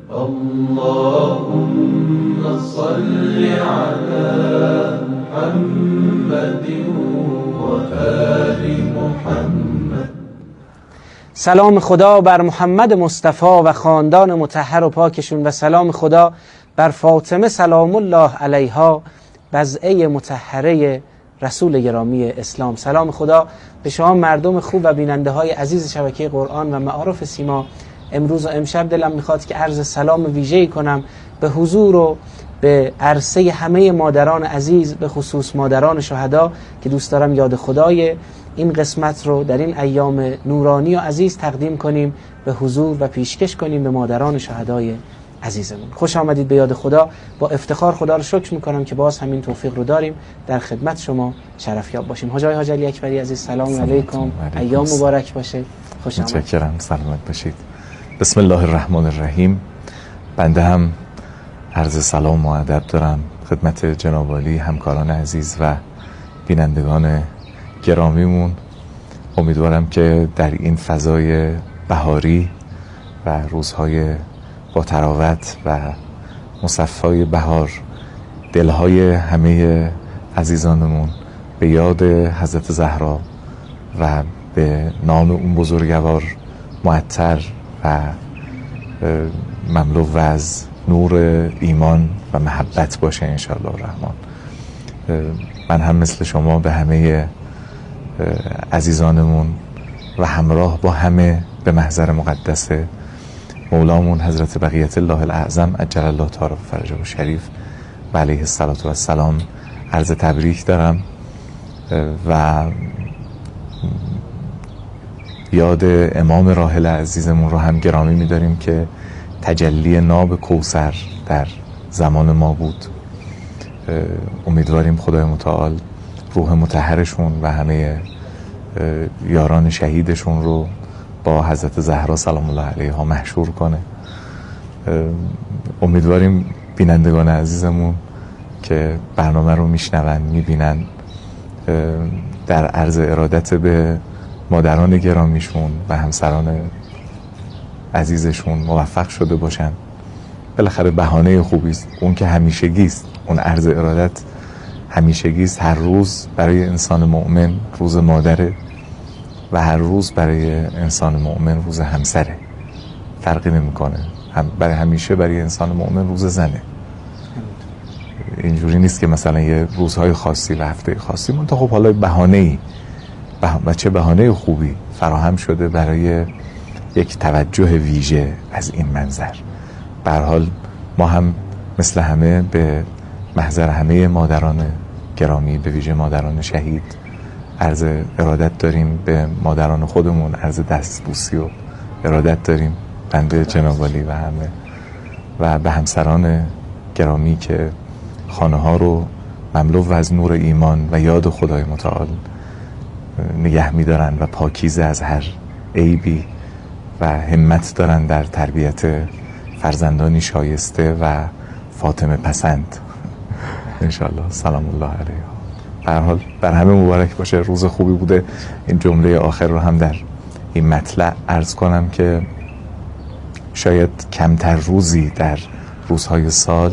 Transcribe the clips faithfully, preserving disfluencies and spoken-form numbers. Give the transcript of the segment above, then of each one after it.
اللهم صل على محمد و آل محمد. سلام خدا بر محمد مصطفی و خاندان مطهر و پاکشون و سلام خدا بر فاطمه سلام الله علیها بضعه مطهره رسول گرامی اسلام. سلام خدا به شما مردم خوب و بیننده های عزیز شبکه قرآن و معارف سیما. امروز و امشب دلم میخواد که عرض سلام ویژه‌ای کنم به حضور و به عرصه همه مادران عزیز، به خصوص مادران شهدا که دوست دارم یاد خدای این قسمت رو در این ایام نورانی و عزیز تقدیم کنیم به حضور و پیشکش کنیم به مادران شهدای عزیزمون. خوش آمدید به یاد خدا. با افتخار خدا رو شکر میکنم که باز همین توفیق رو داریم در خدمت شما شرفیاب باشیم. حاج حاج علی اکبری عزیز سلام, سلام علیکم. ایام مبارک باشه. خوش آمدید. متشکرم. سلامت باشید. بسم الله الرحمن الرحیم. بنده هم عرض سلام و ادب دارم خدمت جناب عالی، همکاران عزیز و بینندگان گرامیمون. امیدوارم که در این فضای بهاری و روزهای با تراوت و مصفای بهار دلهای همه عزیزانمون به یاد حضرت زهرا و به نام اون بزرگوار معطر و مملو از نور ایمان و محبت باشه انشاءالله الرحمن. من هم مثل شما به همه عزیزانمون و همراه با همه به محضر مقدس مولامون حضرت بقیت الله الاعظم عجل الله تعالی فرجه و شریف و علیه الصلاة و السلام عرض تبریک دارم و یاد امام راحل عزیزمون رو هم گرامی می‌داریم که تجلی ناب کوثر در زمان ما بود. امیدواریم خدای متعال روح مطهرشون و همه یاران شهیدشون رو با حضرت زهرا سلام الله علیها محشور کنه. امیدواریم بینندگان عزیزمون که برنامه رو میشنون میبینن در عرض ارادت به مادران گرامیشون و همسران عزیزشون موفق شده باشن. بالاخره بهانه خوبی است، اون که همیشگی است، اون عرض ارادت همیشگی است. هر روز برای انسان مؤمن روز مادره و هر روز برای انسان مؤمن روز همسره، فرقی نمیکنه. هم برای همیشه برای انسان مؤمن روز زنه. اینجوری نیست که مثلا یه روزهای خاصی و هفته خاصی منتها خب حالا بهانه‌ای و چه بهانه خوبی فراهم شده برای یک توجه ویژه از این منظر. به هر حال ما هم مثل همه به محضر همه مادران گرامی، به ویژه مادران شهید، عرض ارادت داریم. به مادران خودمون عرض دستبوسی و ارادت داریم، بنده جناب عالی و همه، و به همسران گرامی که خانه ها رو مملو از نور ایمان و یاد خدای متعال نگه می‌دارن و پاکیزه از هر عیبی و همت دارن در تربیت فرزندانی شایسته و فاطمه پسند انشالله سلام الله علیها. به هر حال بر همه مبارک باشه، روز خوبی بوده. این جمله آخر رو هم در این مطلع عرض کنم که شاید کمتر روزی در روزهای سال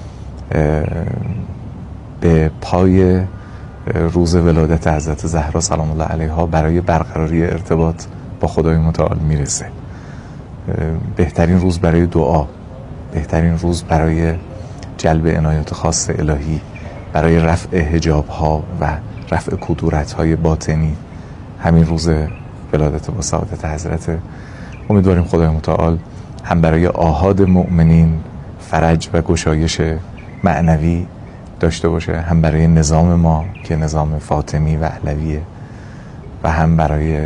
به پای روز ولادت حضرت زهرا سلام الله علیها برای برقراری ارتباط با خدای متعال میرسه. بهترین روز برای دعا، بهترین روز برای جلب عنایات خاص الهی، برای رفع حجاب ها و رفع کدورت های باطنی همین روز ولادت با سعادت حضرت. امیدواریم خدای متعال هم برای آحاد مؤمنین فرج و گشایش معنوی داشته باشه، هم برای نظام ما که نظام فاطمی و علویه، و هم برای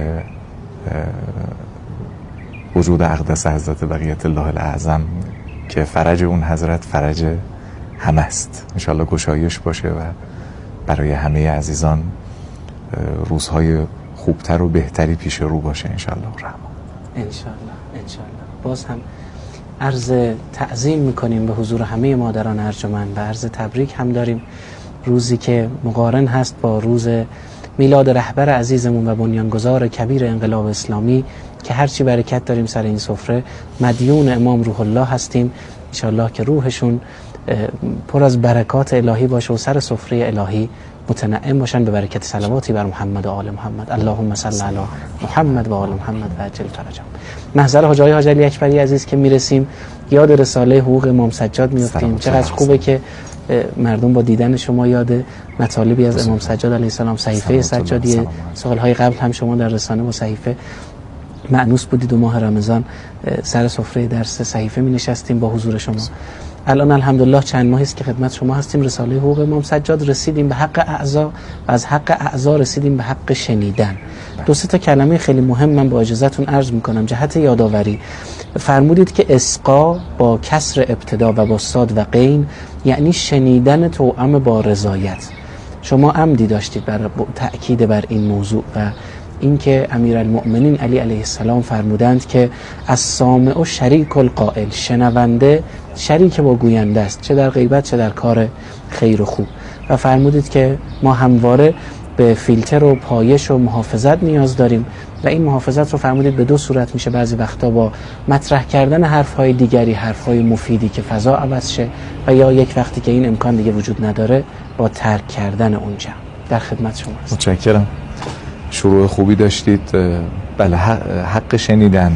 وجود اقدس حضرت بقیت الله الاعظم که فرج اون حضرت فرج همه است. انشالله گشایش باشه و برای همه عزیزان روزهای خوبتر و بهتری پیش رو باشه انشالله الرحمن. انشالله انشالله. باز هم عرض تعظیم میکنیم به حضور همه مادران ارجمند و عرض تبریک هم داریم. روزی که مقارن هست با روز میلاد رهبر عزیزمون و بنیانگذار کبیر انقلاب اسلامی که هرچی برکت داریم سر این سفره مدیون امام روح الله هستیم. انشاءالله که روحشون پر از برکات الهی باشه و سر سفره الهی متنعم باشن به برکت صلواتی بر محمد و آل محمد. اللهم صل علی محمد و آل محمد و عجل فرجهم. محضر حاج آقای حاج علی اکبری عزیز که میرسیم یاد رساله حقوق امام سجاد میافتیم. چقدر خوبه که مردم با دیدن شما یاد مطالبی از امام سجاد علیه السلام، صحیفه سجادی سالهای قبل هم شما در رسانه با صحیفه مأنوس بودید و ماه رمضان سر سفره درس صحیفه می نشستیم با حضور شما. الان الحمدلله چند ماهی است که خدمت شما هستیم. رساله حقوق امام سجاد رسیدیم به حق اعضا و از حق اعضا رسیدیم به حق شنیدن. دو سه تا کلمه خیلی مهم من با اجازهتون عرض میکنم جهت یادآوری. فرمودید که اسقا با کسر ابتدا و با صاد و غین یعنی شنیدن توأم با رضایت. شما عمدی داشتید بر تأکید بر این موضوع و اینکه امیرالمؤمنین علی علیه السلام فرمودند که السامع و شریک القائل، شنونده شریک با گوینده است، چه در غیبت چه در کار خیر و خوب. و فرمودید که ما همواره به فیلتر و پایش و محافظت نیاز داریم و این محافظت رو فرمودید به دو صورت میشه. بعضی وقتا با مطرح کردن حرفهای دیگری، حرفهای مفیدی که فضا عوض شه، و یا یک وقتی که این امکان دیگه وجود نداره با ترک کردن اونجا. در خدمت شما هستم. متشکرم. شروع خوبی داشتید. بله، حق شنیدن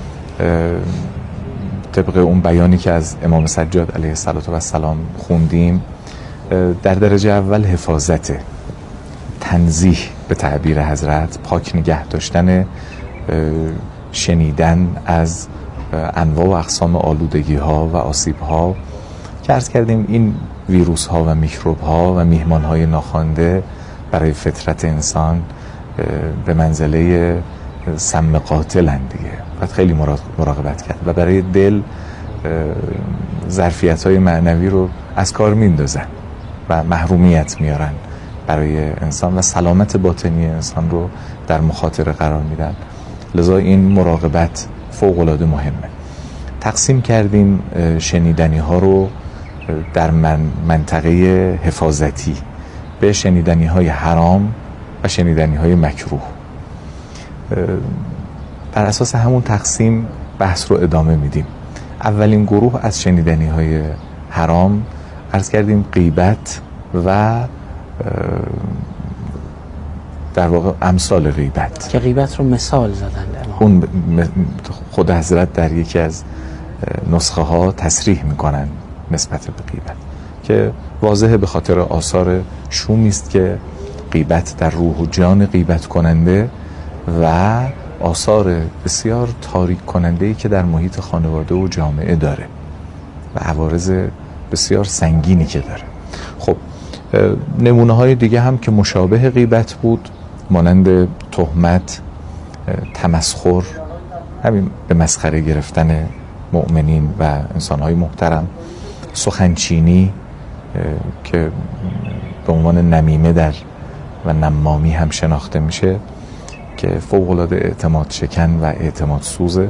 طبق اون بیانی که از امام سجاد علیه السلام خوندیم در درجه اول حفاظت، تنزیه به تعبیر حضرت، پاک نگه داشتن شنیدن از انواع و اقسام آلودگی ها و آسیب ها که عرض کردیم این ویروس ها و میکروب ها و میهمان های ناخوانده برای فطرت انسان به منزله سم قاتلن دیگه. باید خیلی مراقبت کرد و برای دل ظرفیت های معنوی رو از کار میندازن و محرومیت میارن برای انسان و سلامت باطنی انسان رو در مخاطره قرار میدن. لذا این مراقبت فوق العاده مهمه. تقسیم کردیم شنیدنی ها رو در من منطقه حفاظتی به شنیدنی های حرام و شنیدنی های مکروه. بر اساس همون تقسیم بحث رو ادامه میدیم. اولین گروه از شنیدنی های حرام عرض کردیم غیبت و در واقع امثال غیبت، که غیبت رو مثال زدن. اون خود حضرت در یکی از نسخه ها تصریح میکنن نسبت به غیبت که واضحه به خاطر آثار شومی است که غیبت در روح و جان غیبت کننده و آثار بسیار تاریک کننده‌ای که در محیط خانواده و جامعه داره و عوارض بسیار سنگینی که داره. خب نمونه های دیگه هم که مشابه غیبت بود مانند تهمت، تمسخر، همین به مسخره گرفتن مؤمنین و انسانهای محترم، سخنچینی که به عنوان نمیمه در و نمامی هم شناخته میشه که فوق العاده اعتماد شکن و اعتماد سوزه.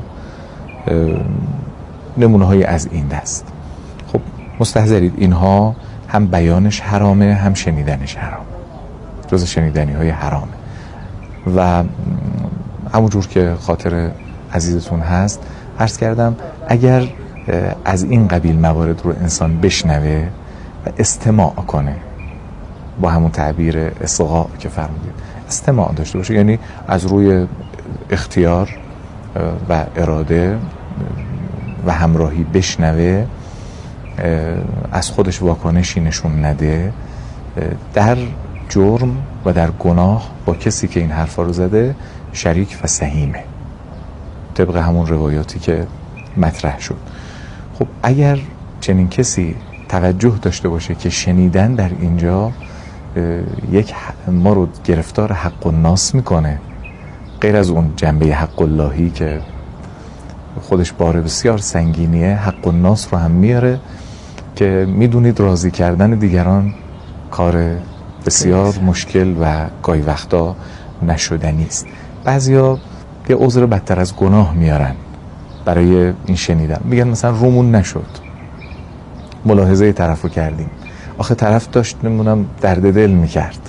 نمونه های از این دست. خب مستحضرید اینها هم بیانش حرامه هم شنیدنش حرامه، جز شنیدنی های حرامه و همونجور که خاطر عزیزتون هست عرض کردم اگر از این قبیل موارد رو انسان بشنوه و استماع کنه، با همون تعبیر اصغاء که فرمودید استماع داشته باشه، یعنی از روی اختیار و اراده و همراهی بشنوه، از خودش واکنشی نشون نده، در جرم و در گناه با کسی که این حرفا رو زده شریک و سهیمه، طبق همون روایاتی که مطرح شد. خب اگر چنین کسی توجه داشته باشه که شنیدن در اینجا یک ما رو گرفتار حق الناس میکنه، غیر از اون جنبه حق اللهی که خودش بار بسیار سنگینیه، حق الناس رو هم میاره که میدونید راضی کردن دیگران کار بسیار مشکل و گاهی وقتا نشدنی است. بعضیا یه عذر بدتر از گناه میارن برای این شنیدن، میگن مثلا رومون نشد، ملاحظه طرفو کردیم، آخه طرف داشت نمونم درد دل میکرد،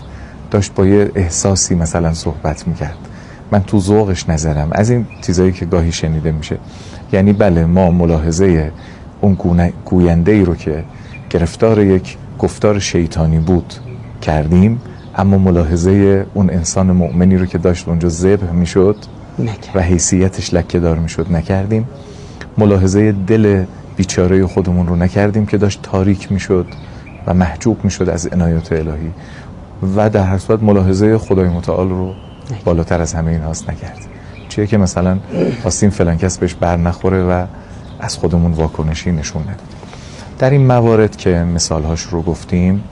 داشت با یه احساسی مثلا صحبت میکرد، من تو ذوقش نزدم. از این چیزایی که گاهی شنیده میشه. یعنی بله ما ملاحظه اون گوینده ای رو که گرفتار یک گفتار شیطانی بود کردیم، اما ملاحظه اون انسان مؤمنی رو که داشت اونجا ذبح میشد و حیثیتش لکه دار میشد نکردیم. ملاحظه دل بیچاره خودمون رو نکردیم که داشت تاریک میشد و محجوب میشد از عنایات الهی. و در هر صورت ملاحظه خدای متعال رو بالاتر از همه این هاست نکردیم. چیه که مثلا خواستیم فلان کس بهش بر نخوره و از خودمون واکنشی نشون ندیم. در این موارد که مثالهاش رو گفتیم،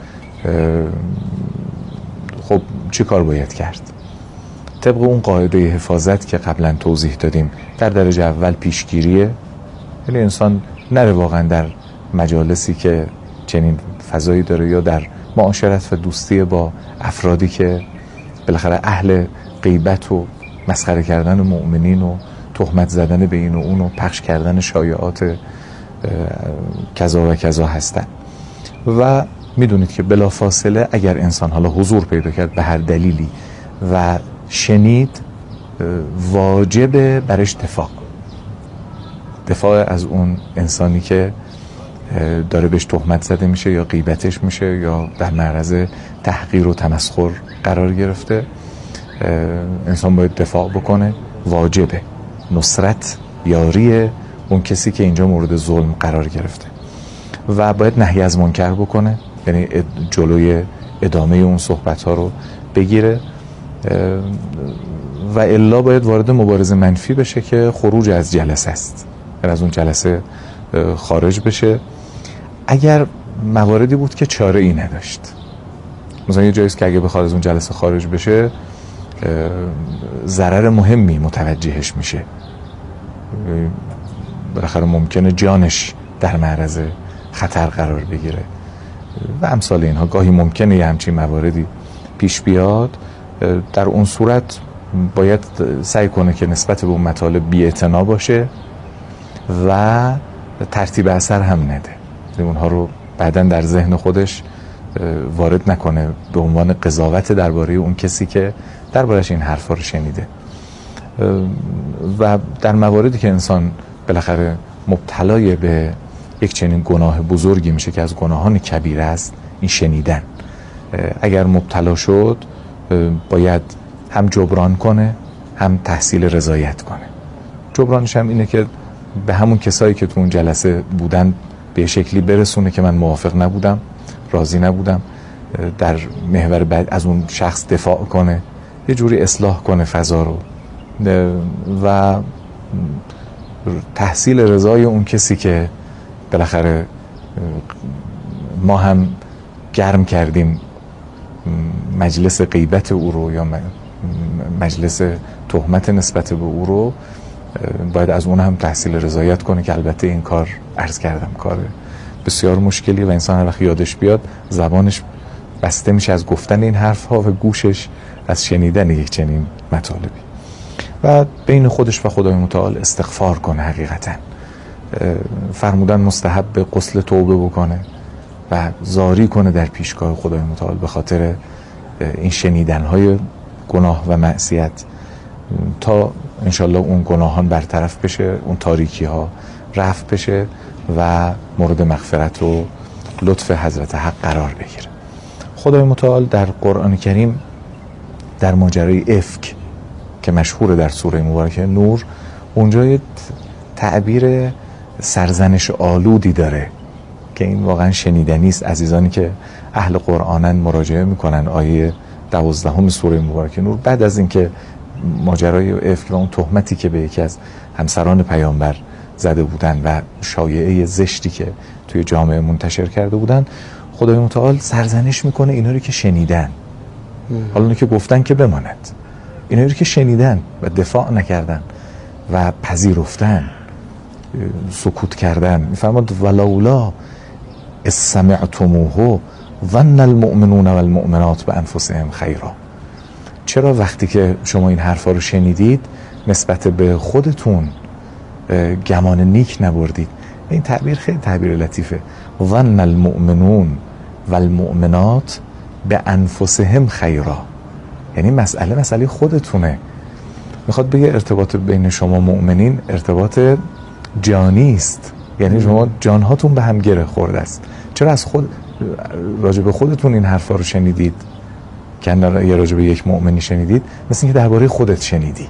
خب چی کار باید کرد؟ طبق اون قاعده حفاظت که قبلا توضیح دادیم، در درجه اول پیشگیریه، یعنی انسان نره واقعا در مجالسی که چنین فضایی داره یا در معاشرت و دوستی با افرادی که بالاخره اهل غیبت و مسخره کردن مؤمنین و تهمت زدن به این و اون و پخش کردن شایعات کذا و کذا هستن. و میدونید که بلافاصله اگر انسان حالا حضور پیدا کرد به هر دلیلی و شنید، واجب برش دفاع دفاع از اون انسانی که داره بهش تهمت زده میشه یا غیبتش میشه یا در معرض تحقیر و تمسخر قرار گرفته. انسان باید دفاع بکنه، واجبه نصرت یاری اون کسی که اینجا مورد ظلم قرار گرفته و باید نهی از منکر بکنه، یعنی جلوی ادامه اون صحبت ها رو بگیره و الا باید وارد مبارزه منفی بشه که خروج از جلسه است، یعنی از اون جلسه خارج بشه. اگر مواردی بود که چاره ای نداشت، مثلا یه جاییست که اگه بخواد از اون جلسه خارج بشه ضرر مهمی متوجهش میشه، بالاخره ممکنه جانش در معرض خطر قرار بگیره و امثال اینها. گاهی ممکنه یه همچین مواردی پیش بیاد. در اون صورت باید سعی کنه که نسبت به اون مطالب بی‌اعتنا باشه و ترتیب اثر هم نده، اونها رو بعداً در ذهن خودش وارد نکنه به عنوان قضاوت درباره اون کسی که دربارش این حرفا رو شنیده. و در مواردی که انسان بالاخره مبتلای به یک چنین گناه بزرگی میشه که از گناهان کبیره است، این شنیدن، اگر مبتلا شد باید هم جبران کنه هم تحصیل رضایت کنه. جبرانش هم اینه که به همون کسایی که تو اون جلسه بودن به شکلی برسونه که من موافق نبودم، راضی نبودم، در محور بعد از اون شخص دفاع کنه، یه جوری اصلاح کنه فضا رو و تحصیل رضای اون کسی که بالاخره ما هم گرم کردیم مجلس غیبت او رو یا مجلس تهمت نسبت به او رو، باید از اون هم تحصیل رضایت کنه که البته این کار عرض کردم کار بسیار مشکلی و انسان هر وقت یادش بیاد زبانش بسته میشه از گفتن این حرف ها و گوشش از شنیدن یک چنین مطالبی. و بین خودش و خدای متعال استغفار کنه، حقیقتا فرمودن مستحب به غسل توبه بکنه و زاری کنه در پیشگاه خدای متعال به خاطر این شنیدن های گناه و معصیت تا انشالله اون گناهان برطرف بشه، اون تاریکی ها رفع بشه و مورد مغفرت و لطف حضرت حق قرار بگیره. خدای متعال در قرآن کریم در ماجرای افک که مشهور در سوره مبارکه نور، اونجا یه تعبیر سرزنش آلودی داره که این واقعا شنیدنی است. عزیزانی که اهل قرآنن مراجعه میکنن آیه دوازدهم سوره مبارکه نور، بعد از اینکه ماجرای افک و اون تهمتی که به یکی از همسران پیامبر زده بودن و شایعه زشتی که توی جامعه منتشر کرده بودن، خدای متعال سرزنش میکنه اینا رو که شنیدن، حالا اونو که گفتن که بماند، اینا رو که شنیدن و دفاع نکردن و پذیرفتن، سکوت کردن. میفرماد ولولا اذ سمعتموه ظن المؤمنون والمؤمنات بانفسهم خیرا. چرا وقتی که شما این حرفا رو شنیدید نسبت به خودتون گمان نیک نبردید؟ این تعبیر خیلی تعبیر لطیفه. ظن المؤمنون والمؤمنات بانفسهم خیرا. یعنی مسئله مسئله خودتونه. میخواد بگه ارتباط بین شما مؤمنین ارتباط جانی است، یعنی شما جانهاتون به هم گره خورده است. چرا از خود راجع به خودتون این حرفا رو شنیدید که یه راجع به یک مؤمنی شنیدید؟ مثل اینکه درباره خودت شنیدی.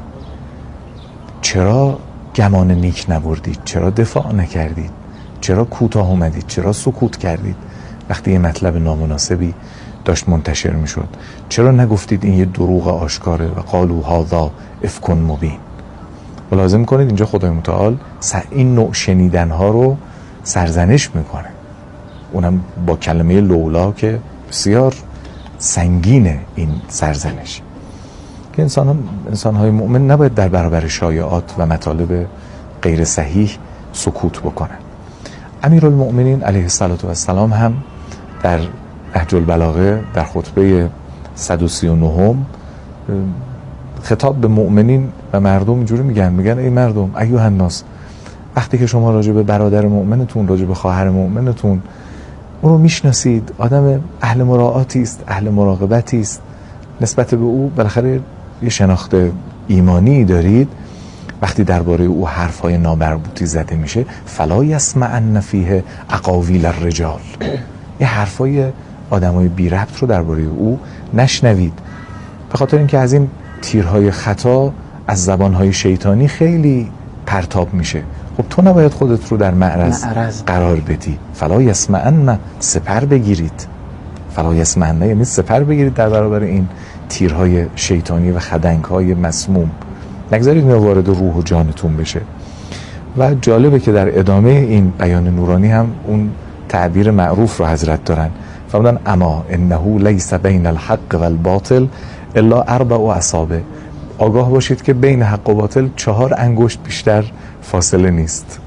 چرا گمان نیک نبردید؟ چرا دفاع نکردید؟ چرا کوتاه اومدید؟ چرا سکوت کردید وقتی یه مطلب نامناسبی داشت منتشر میشد؟ چرا نگفتید این یه دروغ آشکاره و قالوا هذا افک مبین؟ ملاحظه میکنید اینجا خدای متعال این نوع شنیدن ها رو سرزنش میکنه، اونم با کلمه لولا که بسیار سنگینه این سرزنش، که انسان, هم، انسان های مؤمن نباید در برابر شایعات و مطالب غیر صحیح سکوت بکنن. امیرالمؤمنین علیه السلام هم در نهج البلاغه در خطبه صد و سی و نه خطاب به مؤمنین و مردم اینجوری میگن میگن ای مردم ایها الناس، وقتی که شما راجع به برادر مؤمنتون، راجع به خواهر مؤمنتون اون رو میشناسید، آدم اهل مراعاتی است، اهل مراقبتی است، نسبت به او بالاخره یه شناخت ایمانی دارید، وقتی درباره او حرفای نامربوطی زده میشه فلا یسمعن فیه اقاویل الرجال، یه حرفای آدمای بی ربط رو درباره او نشنوید، به خاطر اینکه از این تیرهای خطا از زبانهای شیطانی خیلی پرتاب میشه. خب تو نباید خودت رو در معرض, معرض. قرار بدی. فلا یسمعن، سپر بگیرید. فلا یسمعن یعنی سپر بگیرید در برابر این تیرهای شیطانی و خدنگهای مسموم، نگذارید اینا وارد روح و جانتون بشه. و جالبه که در ادامه این بیان نورانی هم اون تعبیر معروف رو حضرت دارن، فرمودن اما انه لیس بین الحق و الباطل الا اربع و اصابع، آگاه باشید که بین حق و باطل چهار انگشت بیشتر فاصله نیست.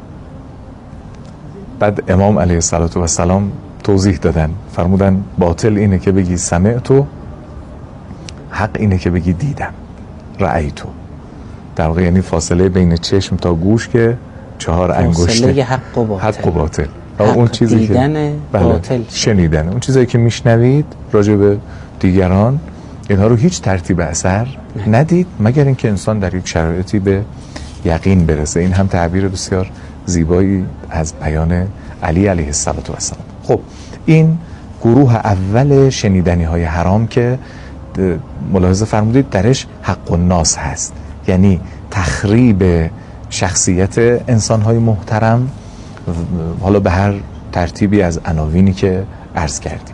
بعد امام علیه السلام توضیح دادن، فرمودن باطل اینه که بگی سمعتو، حق اینه که بگی دیدم، رأیتو. در واقع یعنی فاصله بین چشم تا گوش که چهار انگشته، فاصله حق و باطل. حق و باطل. حق اون چیزی دیدن که باطل شنیدن، اون چیزایی که میشنوید راجع به دیگران، اینها رو هیچ ترتیب اثر ندید مگر اینکه انسان در یک شرایطی به یقین برسه. این هم تعبیر بسیار زیبایی از بیان علی علیه السلام. خب این گروه اول شنیدنی های حرام که ملاحظه فرمودید درش حق الناس هست، یعنی تخریب شخصیت انسان های محترم، حالا به هر ترتیبی از عناوینی که عرض کردیم.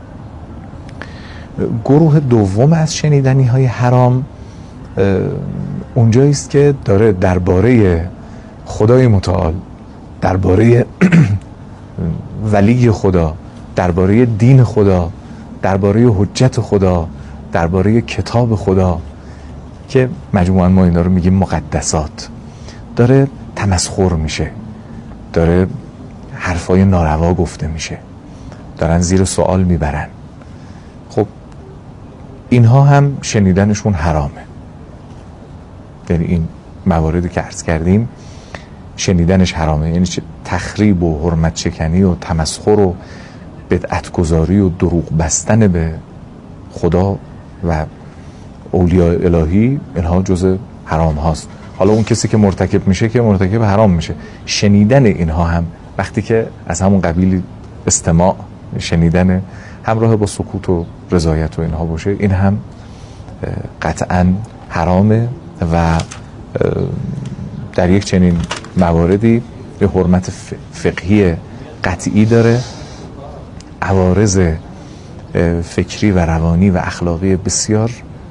گروه دوم از شنیدنی های حرام اونجایی است که داره درباره خدای متعال، درباره ولی خدا، درباره دین خدا، درباره حجت خدا، درباره کتاب خدا که مجموعاً ما اینا رو میگیم مقدسات، داره تمسخر میشه، داره حرفای ناروا گفته میشه، دارن زیر سوال میبرن. خب اینها هم شنیدنشون حرامه، یعنی این مواردی که عرض کردیم شنیدنش حرامه، یعنی تخریب و حرمت شکنی و تمسخر و بدعت گذاری و دروغ بستن به خدا و اولیاء الهی، اینها جز حرام هاست. حالا اون کسی که مرتکب میشه که مرتکب حرام میشه. شنیدن اینها هم وقتی که از همون قبیل استماع، شنیدن همراه با سکوت و رضایت و اینها باشه، این هم قطعا حرامه و در یک چنین مواردی به حرمت فقهی قطعی داره، عوارض فکری و روانی و اخلاقی بسیار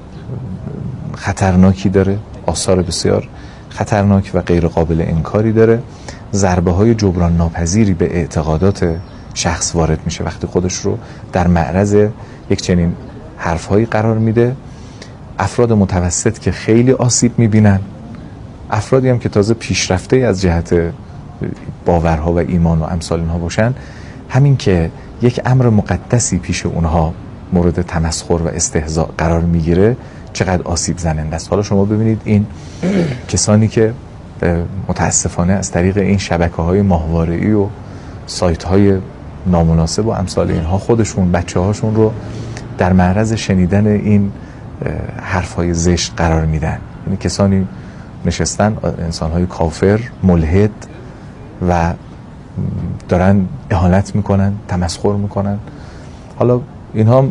خطرناکی داره، آثار بسیار خطرناک و غیر قابل انکاری داره، ضربه های جبران ناپذیری به اعتقادات شخص وارد میشه وقتی خودش رو در معرض یک چنین حرفهایی قرار میده. افراد متوسط که خیلی آسیب میبینن، افرادی هم که تازه پیشرفته از جهت باورها و ایمان و امثال اینها باشن، همین که یک امر مقدسی پیش اونها مورد تمسخر و استهزاء قرار میگیره چقدر آسیب زننده است. حالا شما ببینید این کسانی که متاسفانه از طریق این شبکه‌های ماهواره‌ای و سایت‌های نامناسب و امثال اینها خودشون، بچه‌هاشون رو در معرض شنیدن این حرفهای زشت قرار میدن. یعنی کسانی نشستن، انسانهای کافر، ملحد و دارن اهانت میکنن، تمسخر میکنن. حالا اینها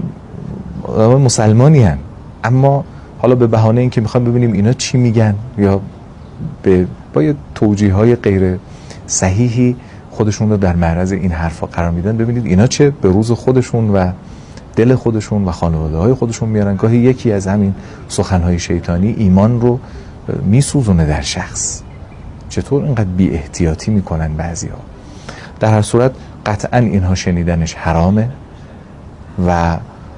مسلمانی هن، اما حالا به بهانه اینکه میخوایم ببینیم اینا چی میگن یا به با یه توجیه های غیر صحیحی خودشون رو در معرض این حرفا قرار میدن، ببینید اینا چه به روز خودشون و دل خودشون و خانواده های خودشون میارن. گاهی یکی از همین سخنهای شیطانی ایمان رو میسوزونه در شخص. چطور اینقدر بی احتیاطی میکنن بعضی ها. در هر صورت قطعا اینها شنیدنش حرامه و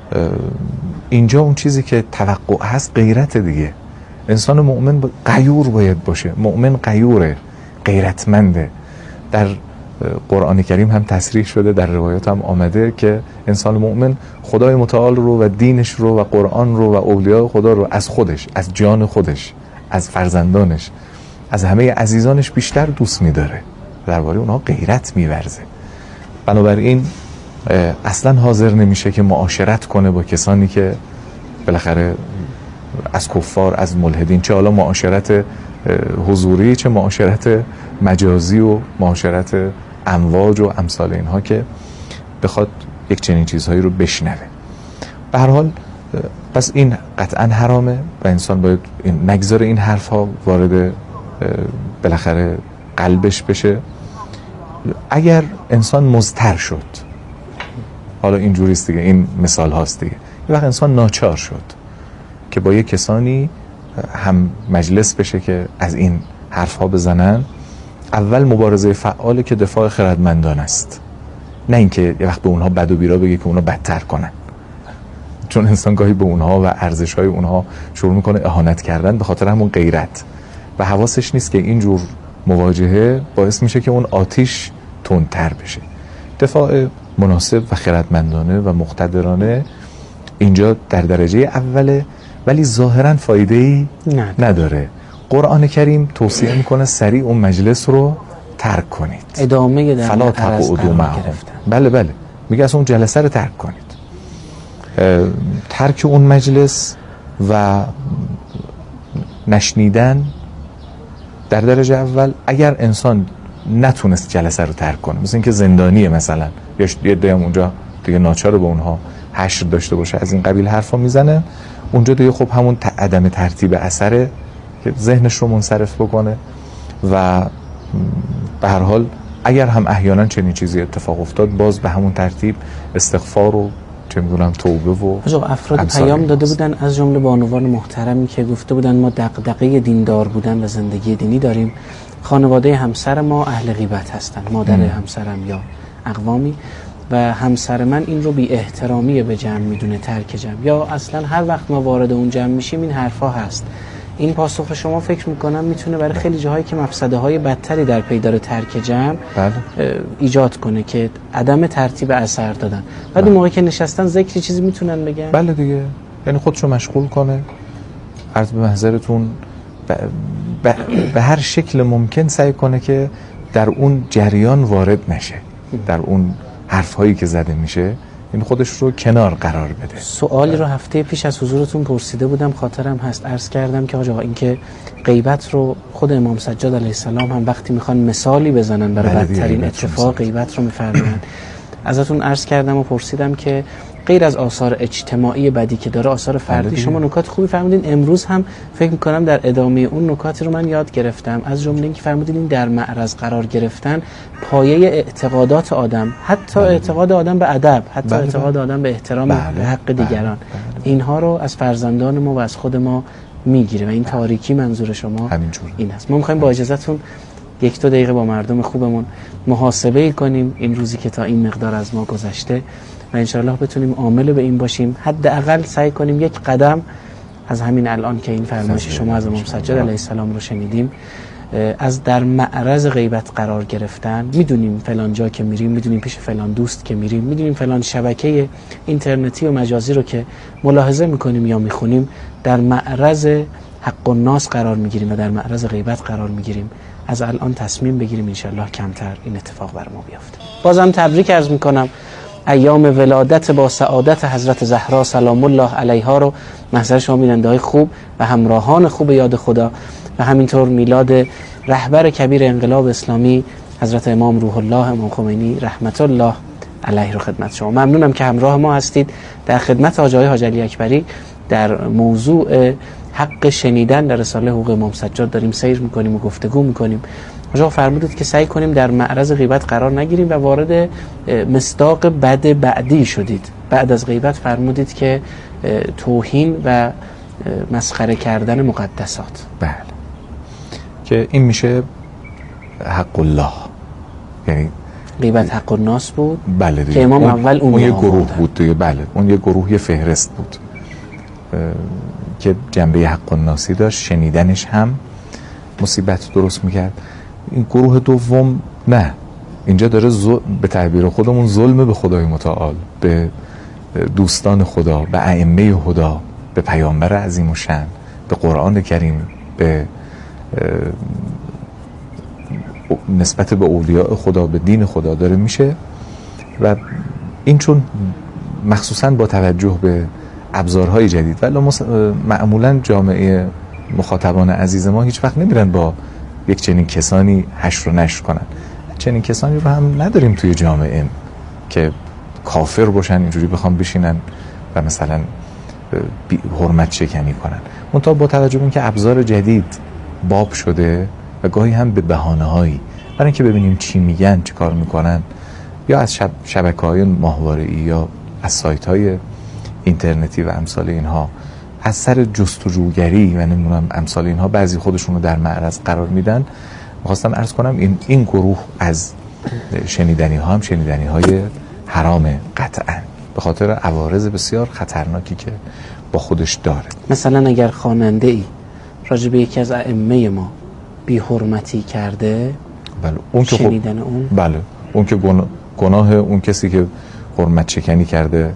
اینجا اون چیزی که توقع هست غیرت دیگه. انسان مؤمن غیور باید باشه. مؤمن غیوره، غیرتمنده. در قرآن کریم هم تصریح شده، در روایات هم آمده که انسان مؤمن خدای متعال رو و دینش رو و قرآن رو و اولیاء خدا رو از خودش، از جان خودش، از فرزندانش، از همه عزیزانش بیشتر دوست می‌داره. درباره اونها غیرت می‌ورزه. بنابراین اصلا حاضر نمیشه که معاشرت کنه با کسانی که بالاخره از کفار، از ملحدین، چه حالا معاشرت حضوری چه معاشرت مجازی و معاشرت امواج و امثال اینها که بخواد یک چنین چیزهایی رو بشنوه. به هر حال پس این قطعا حرامه و انسان باید این نگذاره این حرف ها وارد بالاخره قلبش بشه. اگر انسان مضطر شد، حالا اینجوریست دیگه، این مثال هاست دیگه، یه وقت انسان ناچار شد که با یک کسانی هم مجلس بشه که از این حرف ها بزنن، اول مبارزه فعاله که دفاع خردمندان است، نه اینکه یه وقت به اونها بد و بیرا بگه که اونها بدتر کنن. چون انسان گاهی به اونها و ارزش های اونها شروع میکنه اهانت کردن به خاطر همون غیرت و حواسش نیست که اینجور مواجهه باعث میشه که اون آتیش تندتر بشه. دفاع مناسب و خردمندانه و مقتدرانه اینجا در درجه اوله، ولی ظاهرا فایده‌ای نداره. قرآن کریم توصیه میکنه سریع اون مجلس رو ترک کنید. ادامه در فلا تقعدوا معهم. بله بله میگه اصلا اون جلسه رو ترک کنید. ترک اون مجلس و نشنیدن در درجه اول. اگر انسان نتونست جلسه رو ترک کنه، مثل اینکه زندانیه مثلا، یا یه دیم اونجا دیگه ناچار به اونها حشر داشته باشه، از این قبیل حرفا میزنه، اونجا دیگه خب همون عدم ترتیب اثره که ذهنش رو منصرف بکنه و به هر حال اگر هم احیانا چنین چیزی اتفاق افتاد، باز به همون ترتیب استغفار و چه میدونم توبه و افراد پیام داده بودن، از جمله بانوان محترمی که گفته بودن ما دغدغه دیندار بودن و زندگی دینی داریم، خانواده همسر ما اهل غیبت هستن، مادر ام. همسرم یا اقوامی، و همسر من این رو بی احترامی به جمع میدونه، ترک جمع، یا اصلا هر وقت ما وارد اون جمع میشیم این حرفا هست. این پاسخ شما فکر میکنم میتونه برای خیلی جاهایی که مفسده های بدتری در پی داره ترک جمع بله. ایجاد کنه که عدم ترتیب اثر دادن. بعد اون موقع که نشستن ذکری چیزی میتونن بگن؟ بله دیگه، یعنی خودشو مشغول کنه، عرض به محضرتون ب... ب... به هر شکل ممکن سعی کنه که در اون جریان وارد نشه، در اون حرفهایی که زده میشه این خودش رو کنار قرار بده. سوالی رو هفته پیش از حضورتون پرسیده بودم، خاطرم هست، عرض کردم که آقا این که غیبت رو خود امام سجاد علیه السلام هم وقتی میخوان مثالی بزنن برای بدترین اتفاق غیبت رو میفرمایند. ازتون عرض کردم و پرسیدم که غیر از آثار اجتماعی بدی که داره، آثار فردی شما نکات خوبی فرمودین. امروز هم فکر میکنم در ادامه اون نکاتی رو من یاد گرفتم، از جمله اینکه فرمودین این در معرض قرار گرفتن پایه اعتقادات آدم، حتی بله. اعتقاد آدم به ادب، حتی بله. اعتقاد آدم به احترام بله. به حق دیگران، بله. اینها رو از فرزندان ما و از خود ما میگیره و این تاریکی منظور شما همینجور این است. ما میخوایم با اجازهتون یک دو دقیقه با مردم خوبمون محاسبه کنیم این روزی که تا این مقدار از ما گذشته و انشاءالله بتونیم عامل به این باشیم. حداقل سعی کنیم یک قدم از همین الان که این فرمایش شما از امام سجاد علیه السلام رو شنیدیم، از در معرض غیبت قرار گرفتن، میدونیم فلان جا که میریم، میدونیم پیش فلان دوست که میریم، میدونیم فلان شبکه اینترنتی و مجازی رو که ملاحظه میکنیم یا میخونیم در معرض حق الناس قرار میگیریم و در معرض غیبت قرار میگیریم. از الان تصمیم بگیریم انشاءالله کمتر این اتفاق بر ما بیفته. بازم تبریک عرض میکنم ایام ولادت با سعادت حضرت زهرا سلام الله علیها رو محضر شما بیننده های خوب و همراهان خوب یاد خدا و همینطور میلاد رهبر کبیر انقلاب اسلامی حضرت امام روح الله امام خمینی رحمت الله علیه رو خدمت شما. ممنونم که همراه ما هستید در خدمت حاج آقای حاج علی اکبری در موضوع حق شنیدن در رساله حقوق امام سجاد داریم سیر میکنیم و گفتگو میکنیم. حاج آقا فرمودید که سعی کنیم در معرض غیبت قرار نگیریم و وارد مصداق بد بعدی شدید. بعد از غیبت فرمودید که توهین و مسخره کردن مقدسات. بله، که این میشه حق الله، یعنی غیبت حق الناس بود. بله دیگه. که امام اون اول اون, اون یه گروه بود دیگه. بله، اون یه گروه یه فهرست بود که جنبه حق الناسی داشت، شنیدنش هم مصیبت درست میکرد. این گروه دوم نه، اینجا داره زل... به تعبیر خودمون ظلم به خدای متعال، به دوستان خدا، به ائمه خدا، به پیامبر عظیم و شان، به قرآن کریم، به نسبت به اولیاء خدا، به دین خدا داره میشه. و این چون مخصوصا با توجه به ابزارهای جدید، ولی معمولا جامعه مخاطبان عزیز ما هیچ وقت نمیرن با یک چنین کسانی حشر و نشر کنن. چنین کسانی رو هم نداریم توی جامعه که کافر باشن اینجوری بخوام بشینن و مثلا حرمت شکنی کنن. منتها با توجه به اینکه ابزار جدید باب شده و گاهی هم به بهانه‌هایی برای اینکه ببینیم چی میگن، چی کار میکنن، یا از شب شبکه‌های ماهواره‌ای یا از سایت‌های اینترنتی و امثال اینها، از سر جستجوگری و نمیدونم امثال اینها بعضی خودشون رو در معرض قرار میدن. می‌خواستم عرض کنم این این گروه از شنیدنی ها هم شنیدنی های حرامه قطعا، به خاطر عوارض بسیار خطرناکی که با خودش داره. مثلا اگر خواننده ای راجع به یکی از ائمه ما بی حرمتی کرده، بله اون که شنیدن خب... اون بله اون که گناه... گناه اون کسی که حرمت شکنی کرده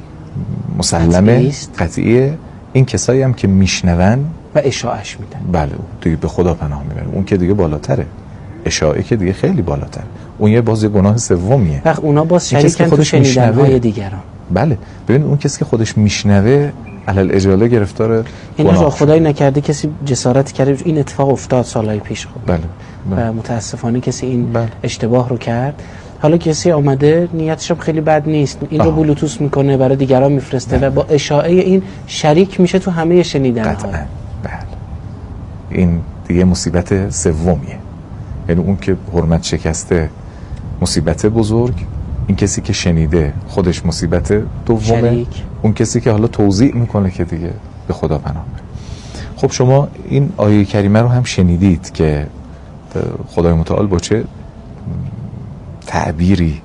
مسلمه، قطعیه. این کسایی هم که میشنون و اشاعش میدن، بله دیگه به خدا پناه میبرن. اون که دیگه بالاتره، اشاعه که دیگه خیلی بالاتره، اون یه باز یه گناه سومیه. وقت اونا باز شریکن تو شنیدن‌های دیگران. بله ببین اون کسی که خودش میشنوه علل اجاله گرفتار اینا خدای نکرده کسی جسارت کرده، این اتفاق افتاد سالهای پیش خود. بله, بله. و متاسفانه کسی این بله. اشتباه رو کرد. حالا کسی آمده نیتش هم خیلی بد نیست، این آه. رو بلوتوث میکنه برای دیگران میفرسته و با اشاعه این شریک میشه تو همه شنیدن‌ها. قطعاً بله. این دیگه مصیبت سومیه، یعنی اون که حرمت شکسته مصیبت بزرگ، این کسی که شنیده خودش مصیبت دومه، شریک. اون کسی که حالا توضیح میکنه که دیگه به خدا پناه بره. خب شما این آیه کریمه رو هم شنیدید که خدای متعال با چه تعبیری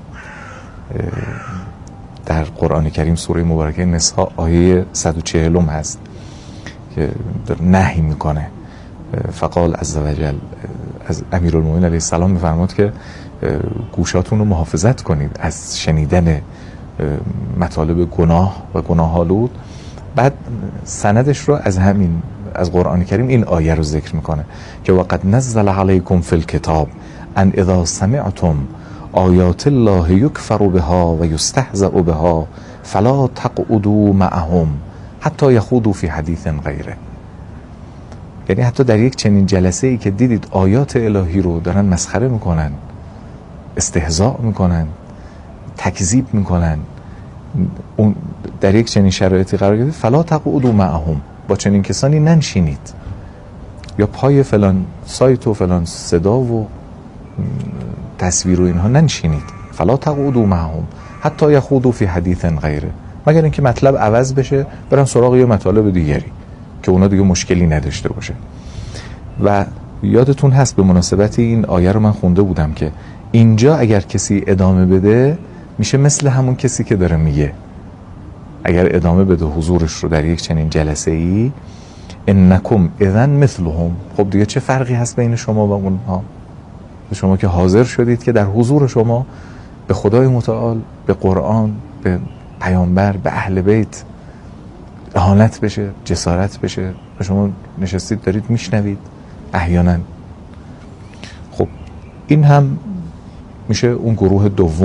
در قرآن کریم سوره مبارکه نساء آیه صد و چهل هست که نهی میکنه. فقال عزوجل از امیرالمومنین علیه السلام میفرماد که گوشاتون رو محافظت کنید از شنیدن مطالب گناه و گناه‌آلود. بعد سندش رو از همین از قرآن کریم این آیه رو ذکر میکنه که وقد نزل علیکم فی الکتاب ان اذا سمعتم آیات الله یکفر بها و یستهزأ بها فلا تقعدوا معهم حتی یخوضوا فی حدیث غیره. یعنی حتی در یک چنین جلسه ای که دیدید آیات الهی رو دارن مسخره میکنن، استهزاء میکنن، تکذیب میکنن، اون در یک چنین شرایطی قرار گرفته، فلا تقعدوا معهم، با چنین کسانی ننشینید، یا پای فلان سایت و فلان صدا و تصویر و اینها ننشینید. فلا تقعدوا معهم حتی یخوضوا فی حدیث غیره، مگر اینکه مطلب عوض بشه برن سراغ یه مطالب دیگری که اونا دیگه مشکلی نداشته باشه. و یادتون هست به مناسبت این آیه رو من خونده بودم که اینجا اگر کسی ادامه بده میشه مثل همون کسی که داره میگه. اگر ادامه بده حضورش رو در یک چنین جلسه ای، انکم اذن مثلهم، خب دیگه چه فرقی هست بین شما و اونها؟ شما که حاضر شدید که در حضور شما به خدای متعال، به قرآن، به پیامبر، به اهل بیت اهانت بشه، جسارت بشه، و شما نشستید دارید میشنوید احیانا. خب این هم میشه اون گروه دومه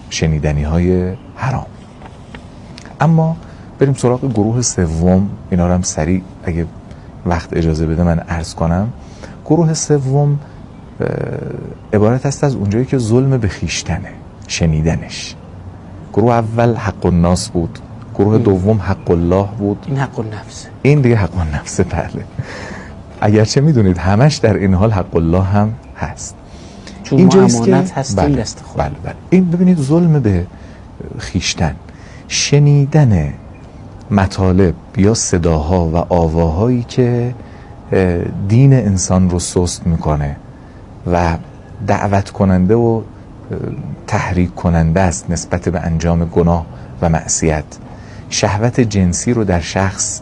شنیدنی های حرام. اما بریم سراغ گروه سوم. اینا رو هم سریع اگه وقت اجازه بده من عرض کنم. گروه سوم عبارت است از اونجایی که ظلم به خیشتنه، شنیدنش. گروه اول حق الناس بود، گروه دوم حق الله بود، این حق النفس، این دیگه حق النفس. بله، اگرچه میدونید همش در این حال حق الله هم هست، چون ما امانت هستیم بله دست خود. بله بله. این ببینید ظلم به خیشتن، شنیدن مطالب یا صداها و آواهایی که دین انسان رو سست میکنه و دعوت کننده و تحریک کننده است نسبت به انجام گناه و معصیت. شهوت جنسی رو در شخص،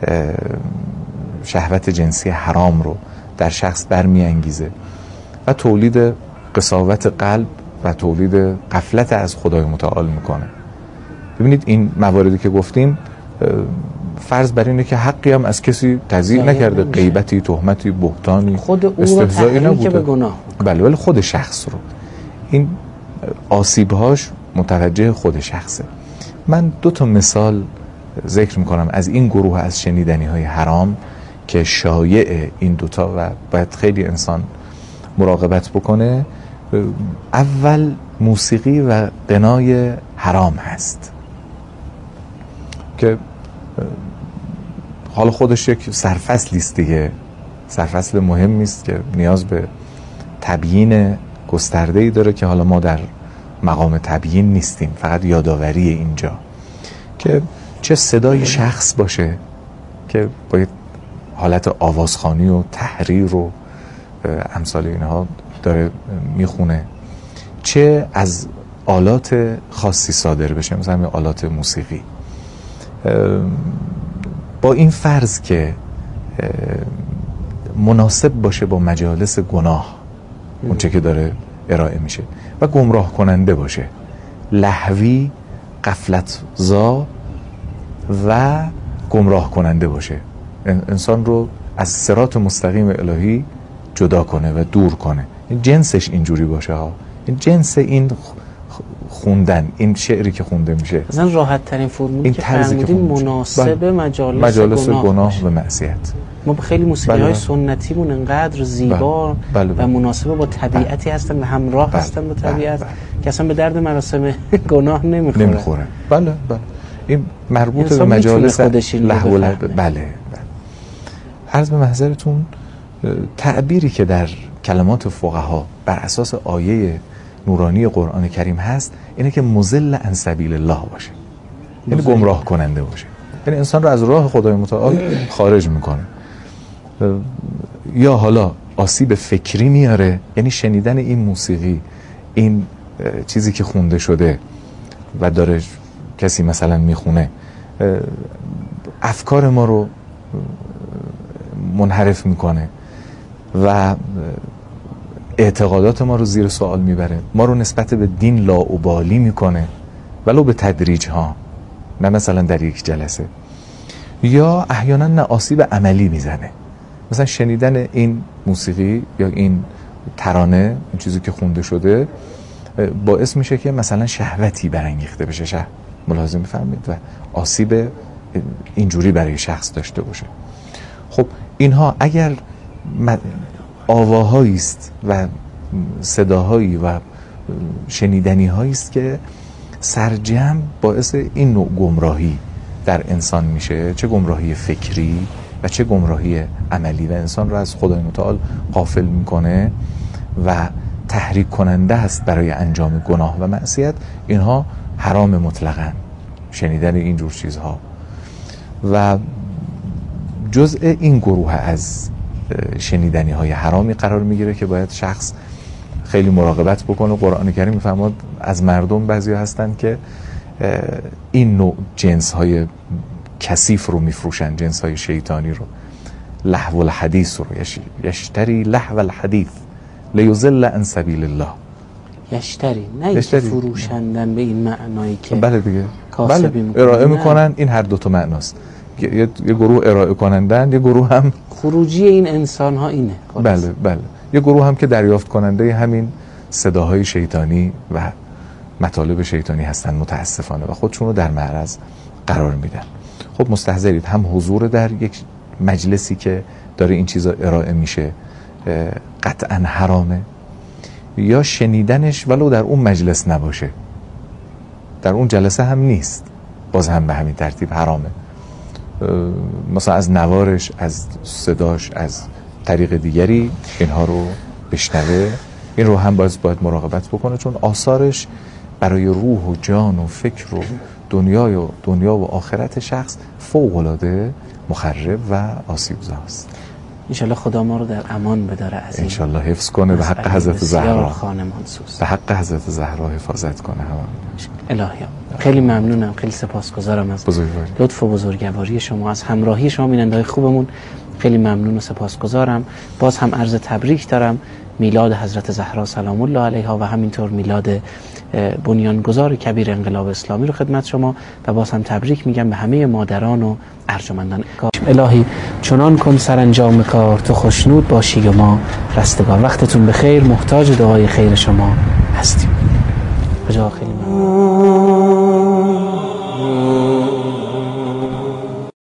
شهوت جنسی حرام رو در شخص برمیانگیزه و تولید قساوت قلب و تولید غفلت از خدای متعال میکنه. ببینید این مواردی که گفتیم فرض بر اینه که حقی هم از کسی تضییع نکرده، غیبتی، تهمتی، بهتانی، خود او رو تحریک به گناه. بله ولی خود شخص رو، این آسیبهاش متوجه خود شخصه. من دو تا مثال ذکر میکنم از این گروه از شنیدنی های حرام که شایع این دوتا و باید خیلی انسان مراقبت بکنه. اول موسیقی و غنای حرام هست که حالا خودش یک سرفصلی است دیگه، سرفصل مهمی است که نیاز به تبیین گسترده‌ای داره که حالا ما در مقام تبیین نیستیم، فقط یادآوری اینجا که چه صدای شخص باشه که باید حالت آوازخوانی و تحریر و امثال اینها داره میخونه، چه از آلات خاصی صادر بشه، مثلا آلات موسیقی. با این فرض که مناسب باشه با مجالس گناه اونچه که داره ارائه میشه و گمراه کننده باشه، لهوی، غفلت زا و گمراه کننده باشه، انسان رو از صراط مستقیم الهی جدا کنه و دور کنه. این جنسش اینجوری باشه ها، این جنس این خوندن، این شعری که خونده میشه مثلا راحت ترین فرمولی که فرمودین مناسب مجالس, مجالس گناه, گناه و معصیت. ما به خیلی موسیقی های سنتیمون انقدر زیبا بله بله. و مناسب با طبیعتی هستن و همراه بله. هستن با طبیعت بله. که اصلا به درد مراسم گناه نمیخوره نمیخوره. بله بله. این مربوط به مجالس لهو و بله بله. عرض به محضرتون تعبیری که در کلمات فقها بر اساس آیه نورانی قرآن کریم هست اینه که مضل عن سبیل الله باشه، یعنی گمراه کننده باشه، یعنی انسان رو از راه خدای متعال خارج میکنه. یا حالا آسیب فکری میاره، یعنی شنیدن این موسیقی، این چیزی که خونده شده و داره کسی مثلا میخونه، افکار ما رو منحرف میکنه و اعتقادات ما رو زیر سوال میبره، ما رو نسبت به دین لاابالی میکنه ولو به تدریج ها، نه مثلا در یک جلسه. یا احیانا نه آسیب عملی میزنه، مثلا شنیدن این موسیقی یا این ترانه، این چیزی که خونده شده باعث میشه که مثلا شهوتی برانگیخته بشه، شه ملاحظه میفرمید، و آسیب اینجوری برای شخص داشته باشه. خب اینها اگر آواهایی است و صداهایی و شنیدنی هایی است که سرجم باعث این نوع گمراهی در انسان میشه، چه گمراهی فکری و چه گمراهی عملی، و انسان رو از خدای متعال غافل میکنه و تحریک کننده است برای انجام گناه و معصیت، اینها حرام مطلقاً، شنیدن این جور چیزها. و جزء این گروه از شنیدنی های حرامی قرار میگیره که باید شخص خیلی مراقبت بکنه. قرآن کریم میفرماد از مردم بعضی هستن که این نوع جنس های کثیف رو میفروشن، جنس های شیطانی رو، لهو الحدیث رو، یشتری لهو الحدیث لیضل عن سبیل الله. یشتری نه یشتری. فروشندن به این معنایی که بله دیگه، بله ارائه میکنن، این هر دو تا معناست، یه, یه گروه ارائه کنندن، یه گروه هم خروجی این انسان ها اینه. بله بله. یه گروه هم که دریافت کننده همین صداهای شیطانی و مطالب شیطانی هستن متاسفانه و خودشون رو در معرض قرار میدن. خب مستحضرید هم حضور در یک مجلسی که داره این چیزا ارائه میشه قطعا حرامه، یا شنیدنش ولو در اون مجلس نباشه، در اون جلسه هم نیست، باز هم به همین ترتیب حرامه. مثلا از نوارش، از صداش، از طریق دیگری اینها رو بشنوه، این رو هم باید باید مراقبت بکنه، چون آثارش برای روح و جان و فکر و دنیای و دنیا و آخرت شخص فوق‌العاده مخرب و آسیب‌زاست. انشالله خدا ما رو در امان بداره از این، انشالله حفظ کنه، به حق حضرت زهرا، به حق حضرت زهرا حفاظت کنه. الهی خیلی ممنونم، خیلی سپاسگزارم از بزرگواری. لطف و بزرگواری شما، از همراهی شما بیننده‌های خوبمون خیلی ممنون و سپاسگزارم. باز هم عرض تبریک دارم، میلاد حضرت زهرا سلام الله علیها و همینطور میلاد بنیانگذار کبیر انقلاب اسلامی رو خدمت شما و باز هم تبریک میگم به همه مادران و ارجمندان. الهی چنان کن سرانجام کار تو خوشنود باشی و ما رستگار. وقتتون بخیر، محتاج دعای خیر شما هستیم. خدا خیلی ممنون.